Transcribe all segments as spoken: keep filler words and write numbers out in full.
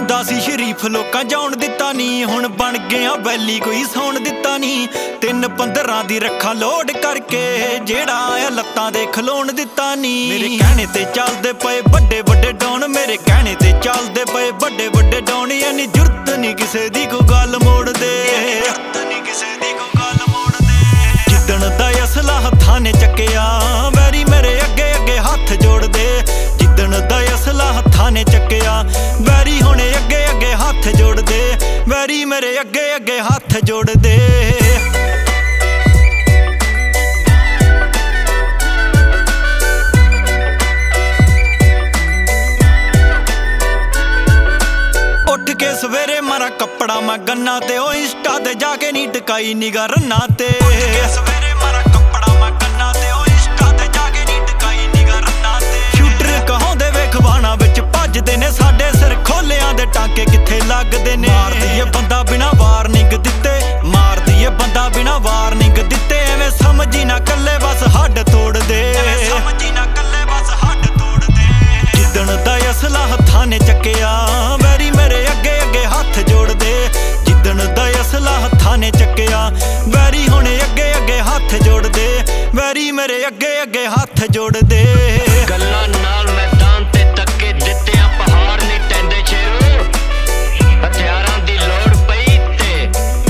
ਹੁੰਦਾ ਸੀ ਸ਼ਰੀਫ ਲੋਕਾਂ ਜਾਉਣ ਦਿੱਤਾ ਨੀ, ਹੁਣ ਬਣ ਗਿਆ ਵੈਲੀ ਕੋਈ ਸੌਣ ਦਿੱਤਾ ਨੀ। ਤਿੰਨ ਪੰਦਰਾਂ ਦੀ ਰੱਖਾਂ ਲੋਡ ਕਰਕੇ ਜਿਹੜਾ ਆਇਆ ਲੱਤਾਂ ਦੇ ਖਲੋਣ ਦਿੱਤਾ ਨੀ। ਮੇਰੇ ਕਹਿਣੇ ਤੇ ਚੱਲਦੇ ਪਏ ਵੱਡੇ ਵੱਡੇ ਡਾਉਨ, ਮੇਰੇ ਕਹਿਣੇ ਤੇ ਚੱਲਦੇ ਪਏ ਵੱਡੇ ਵੱਡੇ ਡਾਉਨ। ਯਾਨੀ ਜੁਰਤ ਨੀ ਕਿਸੇ ਦੀ ਕੋਈ ਗੱਲ ਮੋੜਦੇ, ਜਿੱਦਣ ਦਾ ਅਸਲਾ ਹੱਥਾਂ ਨੇ ਚੱਕਿਆ ਵੈਰੀ ਮੇਰੇ ਅੱਗੇ ਅੱਗੇ ਹੱਥ ਜੋੜਦੇ। ਜਿੱਦਣ ਦਾ ਅਸਲਾ ਹੱਥਾਂ ਨੇ ਚੱਕਿਆ ਵੈਰੀ ਹੁਣੇ ਅੱਗੇ ਅੱਗੇ ਹੱਥ ਜੋੜਦੇ। ਵੈਰੀ ਮੇਰੇ ਅੱਗੇ ਅੱਗੇ ਹੱਥ ਜੋੜਦੇ। ਉੱਠ ਕੇ ਸਵੇਰੇ ਮਾਰਾ ਕੱਪੜਾ ਮੈਂ ਗੰਨਾ ਤੇ, ਉਹ ਇੰਸਟਾ ਤੇ ਜਾ ਕੇ ਨੀ ਟਿਕਾਈ ਨਿਗਾ ਰੰਨਾ ਤੇ। ਸਵੇਰੇ ਮਾਰਾ ਕੱਪੜਾ ਮੈਂ ਗੰਨਾ ਤੇ, ਉਹ ਇੰਸਟਾ ਤੇ ਜਾ ਕੇ ਨੀ ਟਿਕਾਈ ਨਿਗਾ ਰੰਨਾ ਤੇ। ਸ਼ੂਟਰ ਕਹਾਉਂਦੇ ਵੇ ਖਵਾਣਾ ਵਿੱਚ ਭੱਜਦੇ ਨੇ, ਸਾਡੇ ਸਿਰ ਖੋਲਿਆਂ ਦੇ ਟਾਂਕੇ ਕਿੱਥੇ ਲੱਗਦੇ ਨੇ। ਮਾਰਦੀ ਏ ਬੰਦਾ ਬਿਨਾ ਵਾਰਨਿੰਗ ਦਿੱਤੇ, ਮਾਰਦੀ ਏ ਬੰਦਾ ਬਿਨਾ ਵਾਰਨਿੰਗ ਦਿੱਤੇ। ਐਵੇਂ ਸਮਝੀ ਨਾ ਕੱਲੇ ਬਸ ਹੱਡ ਤੋੜਦੇ, ਸਮਝੀ ਨਾ ਕੱਲੇ ਬਸ ਹੱਡ ਤੋੜਦੇ। ਜਿੱਦਣ ਦਾ ਅਸਲਾ ਹੱਥਾਂ ਨੇ ਚੱਕਿਆ ਵੈਰੀ ਮੇਰੇ ਅੱਗੇ ਅੱਗੇ ਹੱਥ ਜੋੜਦੇ। ਜਿੱਦਣ ਦਾ ਅਸਲਾ ਹੱਥਾਂ ਨੇ ਚੱਕਿਆ ਵੈਰੀ ਹੁਣੇ ਅੱਗੇ ਅੱਗੇ ਹੱਥ ਜੋੜਦੇ। ਵੈਰੀ ਮੇਰੇ ਅੱਗੇ ਅੱਗੇ ਹੱਥ ਜੋੜਦੇ। ਗੱਲਾਂ ਨਾਲ ਮੈਦਾਨ ਤੇ ਧੱਕੇ ਦਿੱਤੇ ਆ, ਪਹਾੜ ਨਹੀਂ ਟੈਂਦੇ ਸ਼ੇਰੋ। ਹਥਿਆਰਾਂ ਦੀ ਲੋੜ ਪਈ ਤੇ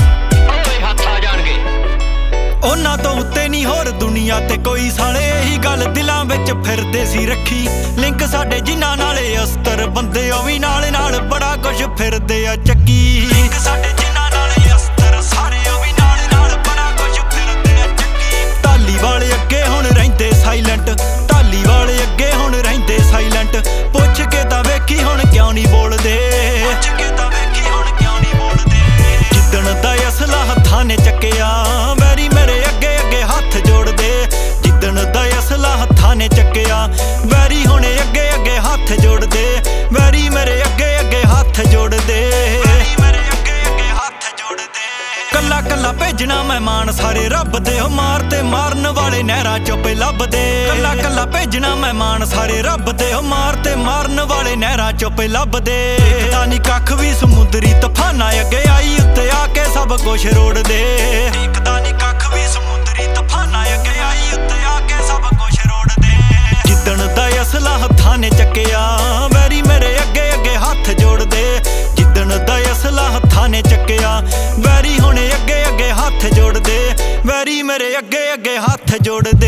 ਓਏ ਹੱਥ ਆ ਜਾਣਗੇ। ਉਹਨਾਂ ਤੋਂ ਉੱਤੇ ਨਹੀਂ ਹੋਰ ਦੁਨੀਆ ਤੇ ਕੋਈ, ਸਾਲੇ ਇਹੀ ਗੱਲ ਦਿਲਾਂ ਵਿੱਚ ਫਿਰਦੇ ਸੀ ਰੱਖੀ। ਲਿੰਕ ਸਾਡੇ ਜਿਨ੍ਹਾਂ ਨਾਲੇ ਅਸਤਰ ਬੰਦੇ, ਉਹ ਵੀ ਨਾਲ ਨਾਲ ਬੜਾ ਕੁਛ ਫਿਰਦੇ ਆ ਚੱਕੀ। ਲਿੰਕ ਸਾਡੇ ਜਿਨ੍ਹਾਂ ਨਾਲੇ ਅਸਤਰ ਸਾਰੇ, ਉਹ ਵੀ ਨਾਲ ਨਾਲ ਬੜਾ ਕੁਛ ਫਿਰਦੇ ਆ ਚੱਕੀ। ਢਾਲੀ ਵਾਲੇ ਅੱਗੇ ਹੁਣ ਰਹਿੰਦੇ ਸਾਇਲੈਂਟ, ਢਾਲੀ ਵਾਲੇ ਅੱਗੇ ਹੁਣ ਰਹਿੰਦੇ ਸਾਇਲੈਂਟ। ਪੁੱਛ ਕੇ ਤਾਂ ਵੇਖੀ ਹੁਣ ਕਿਉਂ ਨਹੀਂ ਬੋਲਦੇ, ਪੁੱਛ ਕੇ ਤਾਂ ਵੇਖੀ ਹੁਣ ਕਿਉਂ ਨਹੀਂ ਬੋਲਦੇ। ਜਿੱਦਣ ਦਾ ਅਸਲਾ ਹੱਥਾਂ ਨੇ ਚੱਕਿਆ ਵੈਰੀ ਮੇਰੇ ਅੱਗੇ ਅੱਗੇ ਹੱਥ ਜੋੜਦੇ। ਜਿੱਦਣ ਦਾ ਅਸਲਾ ਹੱਥਾਂ ਨੇ ਚੱਕਿਆ ਵੈਰੀ ਹੁਣੇ ਅੱਗੇ ਅੱਗੇ ਹੱਥ ਜੋੜਦੇ। ਵੈਰੀ ਮੇਰੇ ਅੱਗੇ ਅੱਗੇ ਹੱਥ ਜੋੜਦੇ, ਵੈਰੀ ਮੇਰੇ ਅੱਗੇ ਅੱਗੇ ਹੱਥ ਜੋੜਦੇ। ਕੱਲਾ ਕੱਲਾ ਭੇਜਣਾ ਮਹਿਮਾਨ ਸਾਰੇ ਰੱਬ ਦੇ, ਉਹ ਮਾਰ ਤੇ ਮਾਰਨ ਵਾਲੇ ਨਹਿਰਾਂ ਚੋਂ ਪੇ ਲੱਭਦੇ। ਕੱਲਾ ਕੱਲਾ ਭੇਜਣਾ ਮਹਿਮਾਨ ਸਾਰੇ ਰੱਬ ਦੇ, ਉਹ ਮਾਰ ਤੇ ਮਾਰਨ ਵਾਲੇ ਨਹਿਰਾਂ ਚੋਂ ਪੇ ਲੱਭਦੇ। ਦੇਖਦਾ ਨੀ ਕੱਖ ਵੀ ਸਮੁੰਦਰੀ ਤੂਫਾਨਾਂ ਅੱਗੇ ਆਈ ਉੱਤੇ ਆ ਕੇ ਸਭ ਕੁਛ ਰੋੜਦੇ। ਦੇਖਦਾ ਨੀ ਕੱਖ ਵੀ ਸਮੁੰਦਰੀ ਤੂਫਾਨਾਂ ਅੱਗੇ ਆਈ ਉੱਤੇ ਆ ਕੇ ਸਭ ਕੁਛ ਰੋੜਦੇ। ਜਿੱਦਣ ਦਾ ਅਸਲਾ ਹੱਥਾਂ ਨੇ ਚੱਕਿਆ ਵੈਰੀ ਮੇਰੇ ਅੱਗੇ ਅੱਗੇ ਹੱਥ ਜੋੜਦੇ। ਜਿੱਦਣ ਦਾ ਅਸਲਾ ਹੱਥਾਂ ਨੇ ਚੱਕਿਆ ਵੈਰੀ ਹੁਣੇ ਅੱਗੇ ਅੱਗੇ ਹੱਥ ਜੋੜਦੇ। ਵੈਰੀ ਮੇਰੇ ਅੱਗੇ ਅੱਗੇ ਹੱਥ ਜੋੜਦੇ।